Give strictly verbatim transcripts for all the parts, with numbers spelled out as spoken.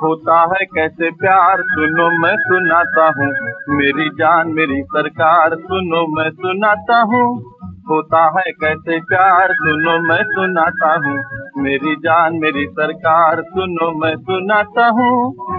होता है कैसे प्यार सुनो मैं सुनाता हूँ, मेरी जान मेरी सरकार सुनो मैं सुनाता हूँ। होता है कैसे प्यार सुनो मैं सुनाता हूँ, मेरी जान मेरी सरकार सुनो मैं सुनाता हूँ।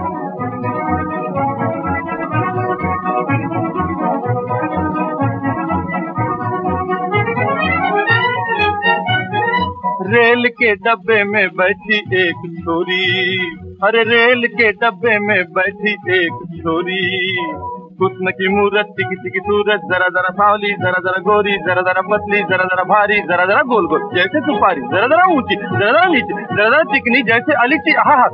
रेल के डब्बे में बैठी एक छोरी, अरे रेल के डब्बे में बैठी एक छोरी, हुस्न की मूरत टिकी टिकी सूरत, जरा जरा सावली जरा जरा गोरी, जरा जरा पतली जरा जरा भारी, जरा जरा गोल गोल जैसे सुपारी, जरा जरा ऊंची जरा जरा नीचे, जरा जरा चिकनी जैसे अलीची। आहा,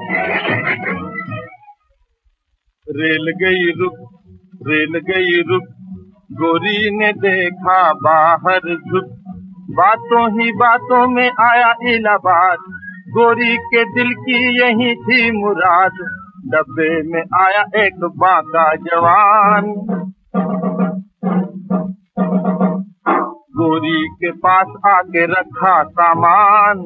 रेल गई रुक रेल गई रुक, गोरी ने देखा बाहर झुक, बातों ही बातों में आया इलाहाबाद, गोरी के दिल की यही थी मुराद। डब्बे में आया एक बाका जवान, गोरी के पास आके रखा सामान,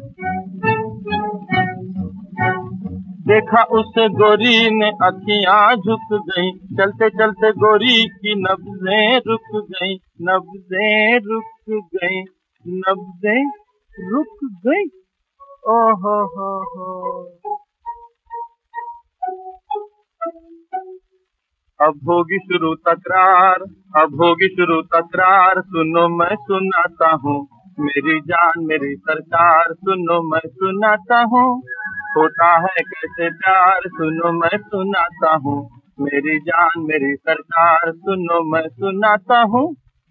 देखा उसे गोरी ने अखियां झुक गई, चलते चलते गोरी की नब्जें रुक गई, नब्जें रुक गई, नब्जें रुक गई। ओहो हो हो, अब होगी शुरू तकरार, अब होगी शुरू तकरार, सुनो मैं सुनाता हूँ, मेरी जान मेरी सरकार सुनो मैं सुनाता हूँ। होता है कैसे प्यार सुनो मैं सुनाता हूँ, मेरी जान मेरी सरकार सुनो मैं सुनाता हूँ।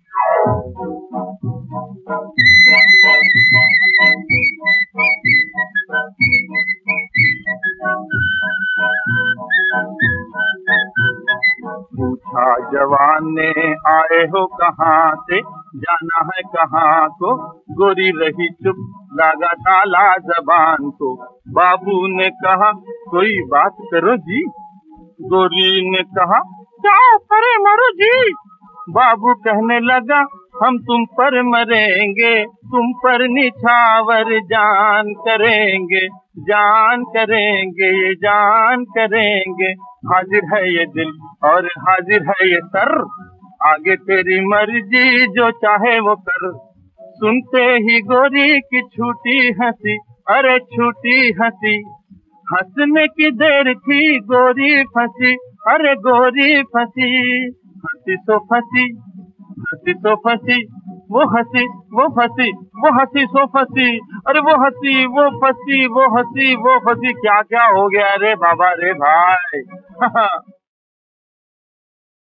पूछा जवान ने आए हो कहाँ से, जाना है कहाँ को, गोरी रही चुप लगा ताला जबान को। बाबू ने कहा कोई बात करो जी, गोरी ने कहा क्या परे मरो जी। बाबू कहने लगा हम तुम पर मरेंगे, तुम पर निछावर जान करेंगे, जान करेंगे ये जान करेंगे। हाजिर है ये दिल और हाजिर है ये सर, आगे तेरी मर्जी जो चाहे वो कर। सुनते ही गोरी की छूटी हंसी, अरे छूटी हंसी, हंसने की देर थी गोरी फंसी, अरे गोरी फंसी, हंसी सो फंसी, हंसी तो फंसी, वो हंसी वो फंसी, वो हंसी सो फंसी, अरे वो हंसी वो फंसी, वो हंसी वो फंसी। क्या क्या हो गया रे बाबा रे भाई।